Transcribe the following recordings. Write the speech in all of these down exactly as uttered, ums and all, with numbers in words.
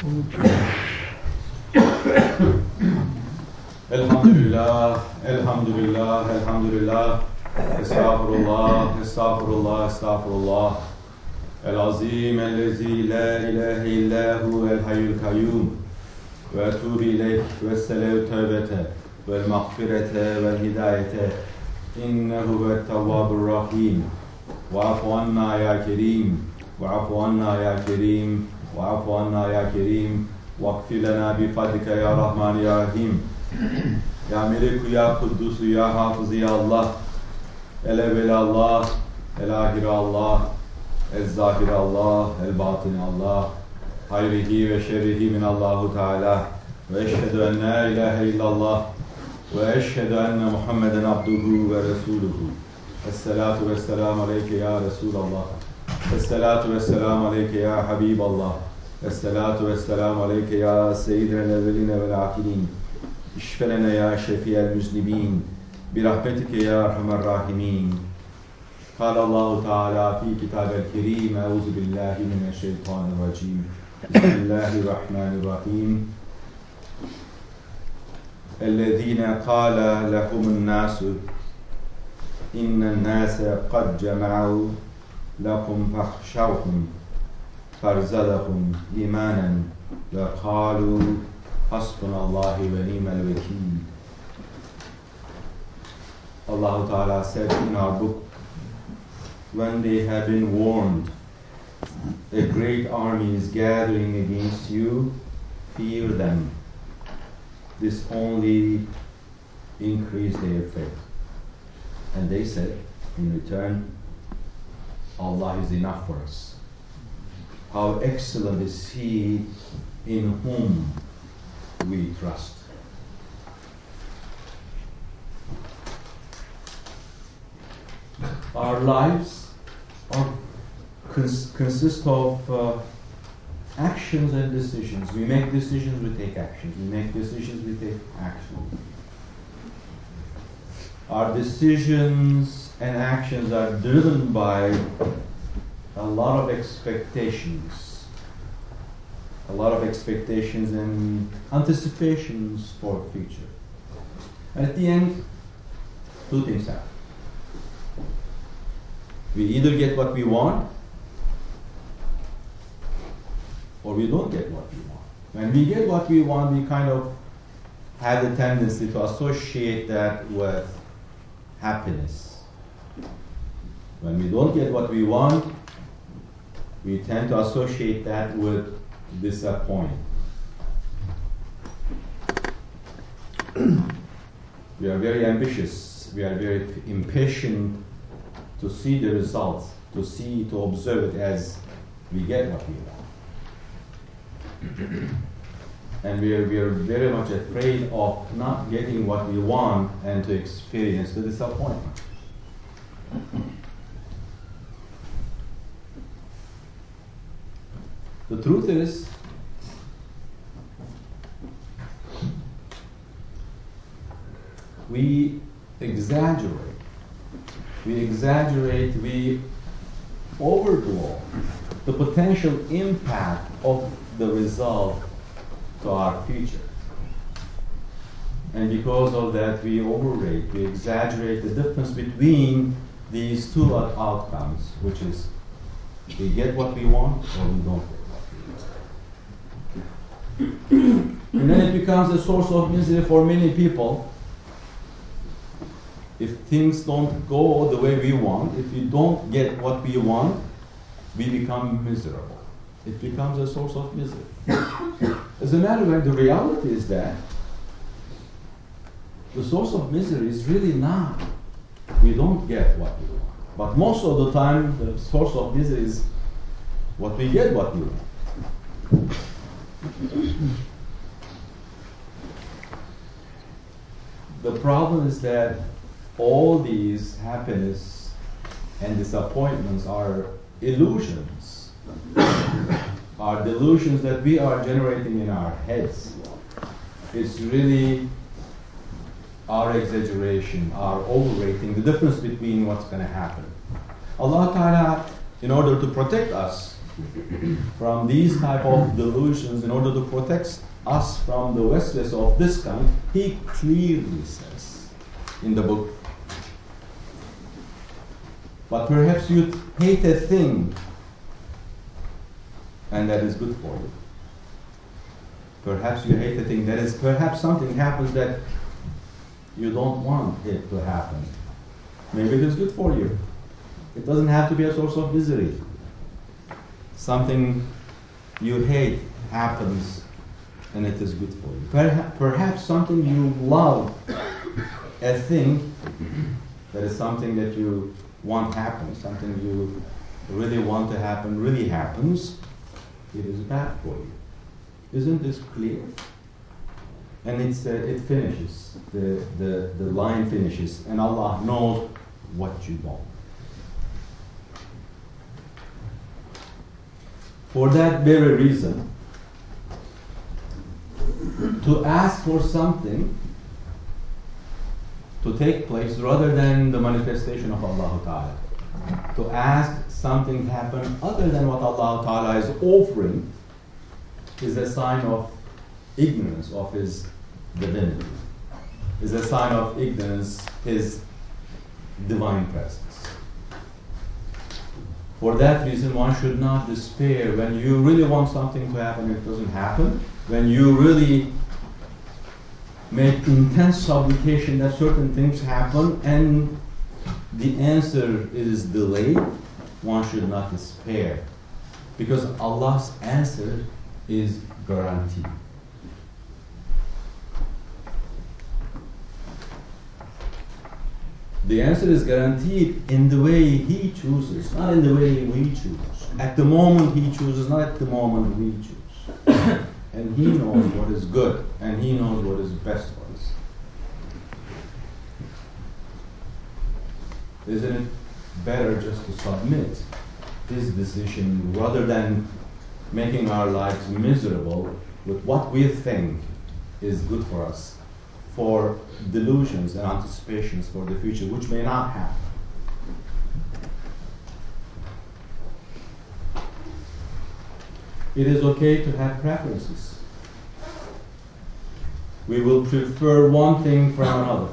Elhamdülillah, elhamdülillah, elhamdülillah. Estağfurullah, estağfurullah, estağfurullah. El-azim, el-lezi, la ilahe illahu, el-hayyul kayyum. Ve etûbü ileyk, ve selev tevbete, vel mağfirete, vel hidayete. İnnehu ve tevvabur rahim. Ve afu anna ya kerim, ve afu anna ya kerim, ve afu anna ya kerim. Vakfir lena bi fadlika ya Rahman ya Rahim. Ya Meliku ya Kuddusu ya Hafızı ya Allah. El evvel Allah, el ahir Allah, el zahir Allah, el batin Allah. Hayrihi ve şerrihi min Allahu Teala. Ve eşhedü en la ilahe illallah. Ve eşhedü enne Muhammeden abduhu ve resuluhu. Esselatu vesselamu aleyke ya Resulallah. Esselatu vesselamu aleyke ya Habiballah. Esselatu vesselamu aleyke ya seyyidel evveline vel ahilin. İşfelene ya şefiyel müznibin. Birahmetike ya erhamer rahimin. Kâlallahu Teala fi kitabel kerim. Euzu billahi mineşşeytanirracim. Bismillahirrahmanirrahim. Ellezîne kâle lehumun nâsu innen nâse kad cema'u lekum fahşavhum farzadahum imanen ve kâlu hasbunallahi ve ni'mel vekil. Allah Ta'ala said in our book, when they have been warned, a great army is gathering against you, fear them. This only increased their faith. And they said, in return, Allah is enough for us. How excellent is He in whom we trust. Our lives are cons- consist of uh, actions and decisions. We make decisions, we take actions. We make decisions, we take action. Our decisions and actions are driven by a lot of expectations. A lot of expectations and anticipations for the future. And at the end, two things happen. We either get what we want, or we don't get what we want. When we get what we want, we kind of have the tendency to associate that with happiness. When we don't get what we want, we tend to associate that with disappointment. We are very ambitious. We are very impatient to see the results, to see, to observe it as we get what we want. And we are, we are very much afraid of not getting what we want and to experience the disappointment. The truth is, we exaggerate. We exaggerate, we overblow the potential impact of the result to our future. And because of that, we overrate, we exaggerate the difference between these two outcomes, which is we get what we want or we don't get what we want. And then it becomes a source of misery for many people. If things don't go the way we want, if we don't get what we want, we become miserable. It becomes a source of misery. As a matter of fact, the reality is that the source of misery is really not we don't get what we want. But most of the time, the source of misery is what we get what we want. The problem is that all these happiness and disappointments are illusions, are delusions that we are generating in our heads. It's really our exaggeration, our overrating, the difference between what's going to happen. Allah Ta'ala, in order to protect us from these type of delusions in order to protect us from the waswas of this kind, he clearly says in the book. But perhaps you hate a thing, and that is good for you. Perhaps you hate a thing, that is, perhaps something happens that you don't want it to happen. Maybe it is good for you. It doesn't have to be a source of misery. Something you hate happens, and it is good for you. Perha- perhaps something you love, a thing that is something that you want happen, something you really want to happen, really happens, it is bad for you. Isn't this clear? And it's, uh, it finishes, the, the, the line finishes, and Allah knows what you want. For that very reason, to ask for something to take place rather than the manifestation of Allah Ta'ala, to ask something happen other than what Allah Ta'ala is offering, is a sign of ignorance of His divinity, is a sign of ignorance His divine presence. For that reason, one should not despair when you really want something to happen and it doesn't happen, when you really make intense supplication that certain things happen and the answer is delayed. One should not despair, because Allah's answer is guaranteed. The answer is guaranteed in the way He chooses, not in the way we choose. At the moment He chooses, not at the moment we choose. And He knows what is good, and He knows what is best for us. Isn't it better just to submit His decision rather than making our lives miserable with what we think is good for us, for delusions and anticipations for the future, which may not happen? It is okay to have preferences. We will prefer one thing from another.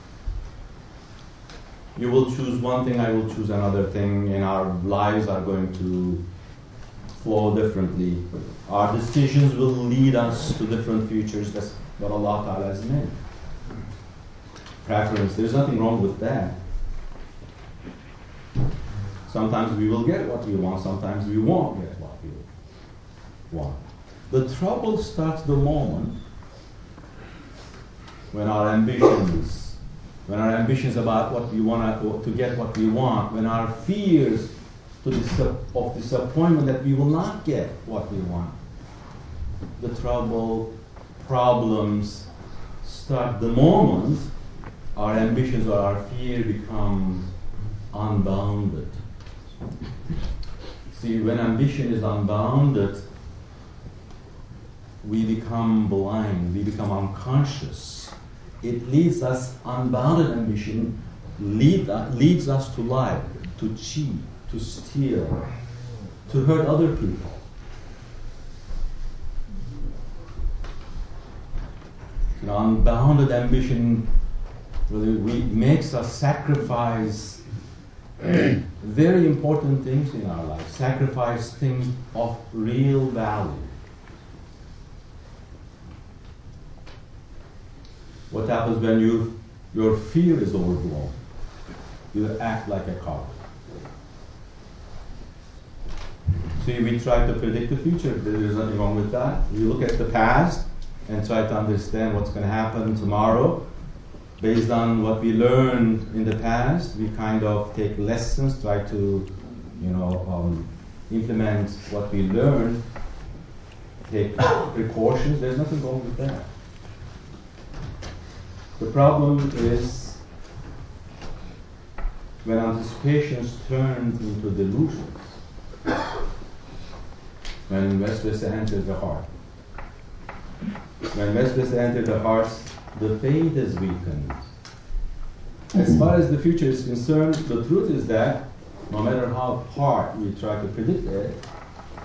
You will choose one thing, I will choose another thing, and our lives are going to flow differently. Our decisions will lead us to different futures. That's what Allah Ta'ala has meant. Preference, there's nothing wrong with that. Sometimes we will get what we want, sometimes we won't get what we want. The trouble starts the moment when our ambitions, when our ambitions about what we want to, to get what we want, when our fears to dis- of disappointment that we will not get what we want, the trouble, problems start the moment our ambitions or our fear become unbounded. See, when ambition is unbounded, we become blind, we become unconscious. It leads us, unbounded ambition lead, uh, leads us to lie, to cheat, to steal, to hurt other people. You know, unbounded ambition really we, makes us sacrifice very important things in our life, sacrifice things of real value. What happens when you, your fear is overblown? You act like a coward. See, we try to predict the future. There is nothing wrong with that. We look at the past and try to understand what's going to happen tomorrow. Based on what we learned in the past, we kind of take lessons, try to, you know, um, implement what we learned, take precautions. There's nothing wrong with that. The problem is when anticipations turn into delusions, when Vesvasa enters the heart. When Vesvasa enters the heart, the faith is weakened. As far as the future is concerned, the truth is that no matter how hard we try to predict it,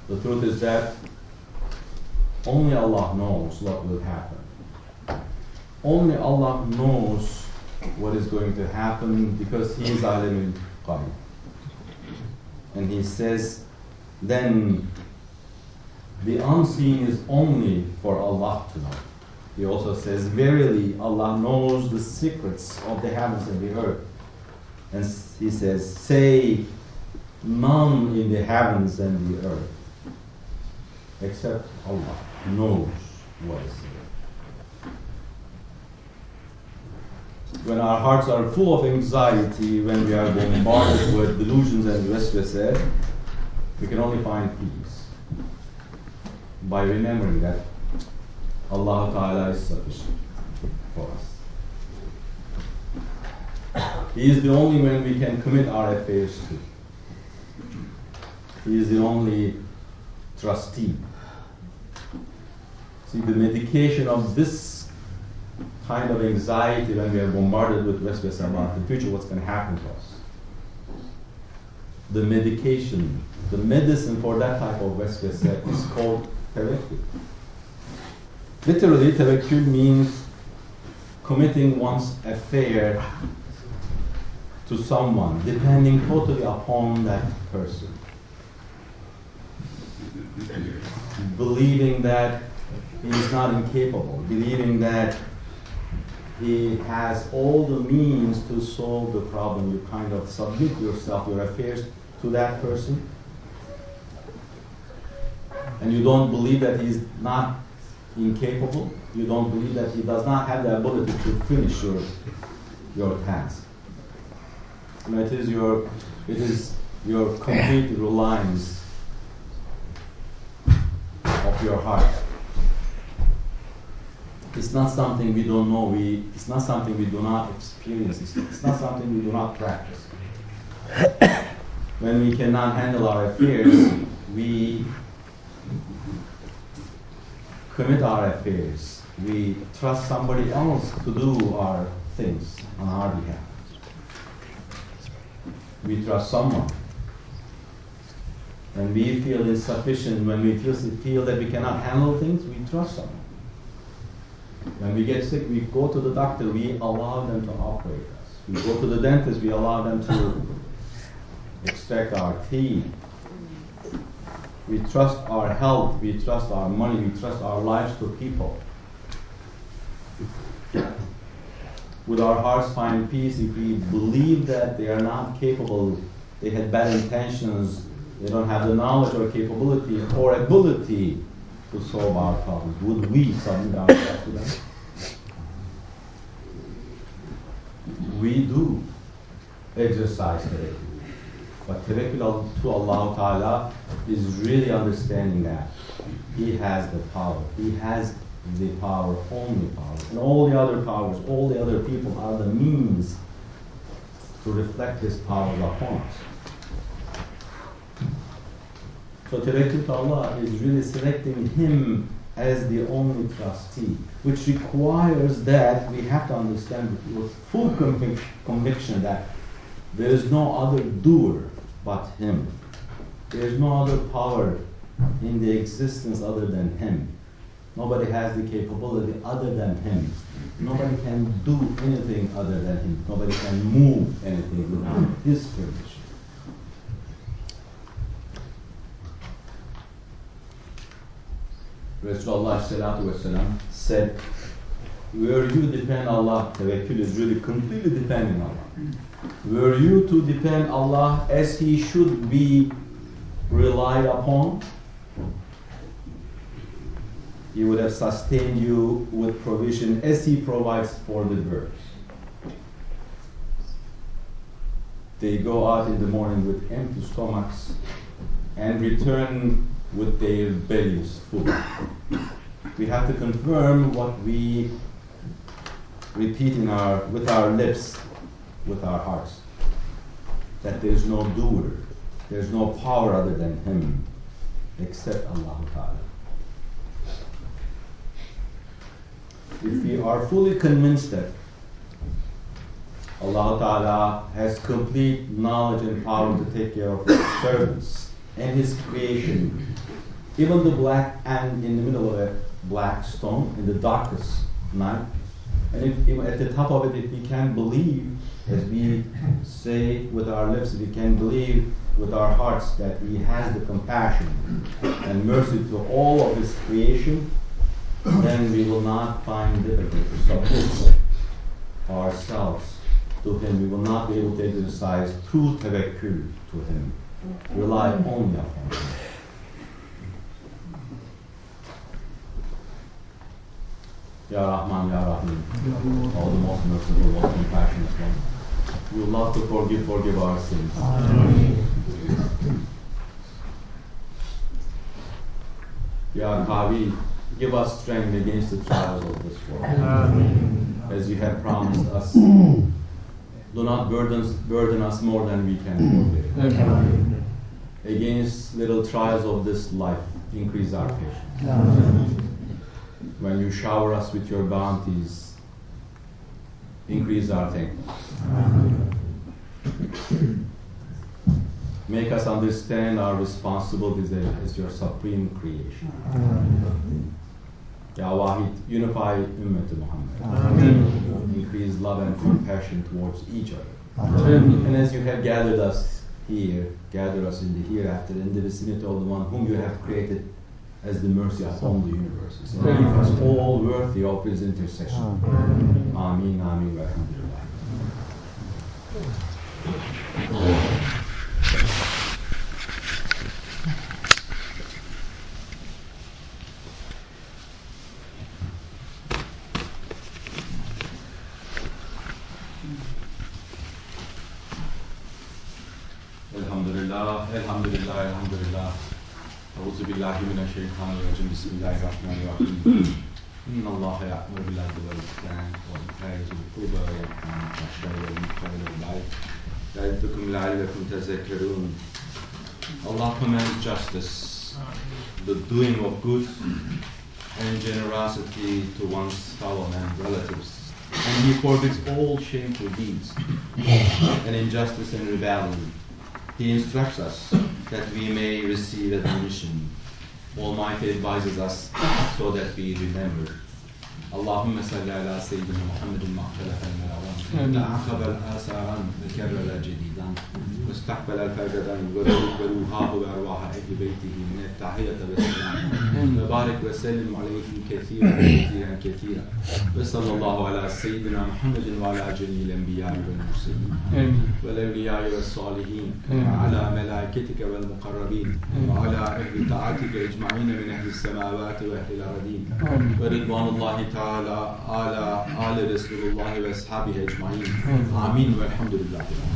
The truth is that only Allah knows what will happen. Only Allah knows what is going to happen because He is Alim al-Ghaib. And He says, then the unseen is only for Allah to know. He also says, verily Allah knows the secrets of the heavens and the earth. And He says, say, none in the heavens and the earth except Allah knows what is there. When our hearts are full of anxiety, when we are bombarded with delusions and waswasa, we can only find peace by remembering that Allah Ta'ala is sufficient for us. He is the only one we can commit our affairs to. He is the only trustee. See, the medication of this kind of anxiety when we are bombarded with waswasa about the future, what's going to happen to us. The medication, the medicine for that type of waswasa is called tawakkul. Literally, tawakkul means committing one's affair to someone, depending totally upon that person. Believing that he is not incapable, believing that he has all the means to solve the problem. You kind of submit yourself, your affairs to that person, and you don't believe that he is not incapable. You don't believe that he does not have the ability to finish your your task. You know, it is your it is your complete reliance of your heart. It's not something we don't know. We it's not something we do not experience. It's, it's not something we do not practice. When we cannot handle our affairs, we commit our affairs. We trust somebody else to do our things on our behalf. We trust someone. When we feel insufficient, when we feel, feel that we cannot handle things, we trust someone. When we get sick, we go to the doctor, we allow them to operate us. We go to the dentist, we allow them to extract our teeth. We trust our health, we trust our money, we trust our lives to people. Would our hearts find peace if we believe that they are not capable, they had bad intentions, they don't have the knowledge or capability or ability to solve our problems? Would we submit ourselves to them? We do exercise tawakkul. But tawakkul to Allah Ta'ala is really understanding that He has the power. He has the power, only power. And all the other powers, all the other people are the means to reflect His power upon us. So tawakkul to Allah is really selecting Him as the only trustee, which requires that we have to understand with full convic- conviction that there is no other doer but Him. There is no other power in the existence other than Him. Nobody has the capability other than Him. Nobody can do anything other than Him. Nobody can move anything without His permission. Rasulullah sallallahu alaihi wasallam said, where you depend Allah, tawakkul is really completely depending on Allah. Were you to depend Allah as He should be relied upon, He would have sustained you with provision as He provides for the birds. They go out in the morning with empty stomachs and return with their bellies full. We have to confirm what we repeat in our, with our lips, with our hearts, that there is no doer, there is no power other than Him, except Allah Ta'ala. If we are fully convinced that Allah Ta'ala has complete knowledge and power to take care of His servants, and His creation. Even the black ant in the middle of a black stone in the darkest night. And if, if at the top of it, if we can believe, as we say with our lips, if we can believe with our hearts that He has the compassion and mercy to all of His creation, then we will not find difficult to submit ourselves to Him. We will not be able to exercise true tawakkul to Him. Rely only upon Him. Ya Rahman, Ya Rahim, all the most merciful, most compassionate one. We would love to forgive, forgive our sins. Amen. Ya Qawi, give us strength against the trials of this world. Amen. As you have promised us, do not burden, burden us more than we can forgive. Amen. Against little trials of this life, increase our patience. Amen. When you shower us with your bounties, increase our thankfulness. Make us understand our responsibilities as your supreme creation. Ya Wahid, unify Ummah Muhammad. Increase love and compassion towards each other. And as you have gathered us here, gather us in the hereafter, in the vicinity of the one whom you have created as the mercy upon the universes. And make us all worthy of His intercession. Ameen, Ameen, wa alhamdulillah. Alhamdulillah, Alhamdulillah, Alhamdulillah. أعوذ بالله من الشيطان الرجيم بسم الله الرحمن الرحيم إن الله يأمر بالعدل والإحسان وإيتاء ذي القربى وينهى عن الفحشاء والمنكر والبغي يعظكم لعلكم تذكرون. Allah commands justice, the doing of good, and generosity to one's fellow man, relatives, and He forbids all shameful deeds and injustice and rebellion. He instructs us that we may receive admonition. Almighty advises us so that we remember. Allahumma salli ala Sayyidina Muhammadin ma'khalaf al-malawan ta'aqab al-asaran wa-karrala jadidan واستقبل الفجر وروحه وأرواح أهل بيته من التحية والسلام وبارك وسلم عليه كثيرا كثيرا كثيرا وصلى الله على سيدنا محمد وعلى جميع الأنبياء والمرسلين والأولياء والصالحين وعلى ملائكتك والمقربين وعلى أهل طاعتك أجمعين من أهل السماوات وأهل الأرضين ورضوان الله تعالى على آل رسول الله وأصحابه أجمعين آمين والحمد لله.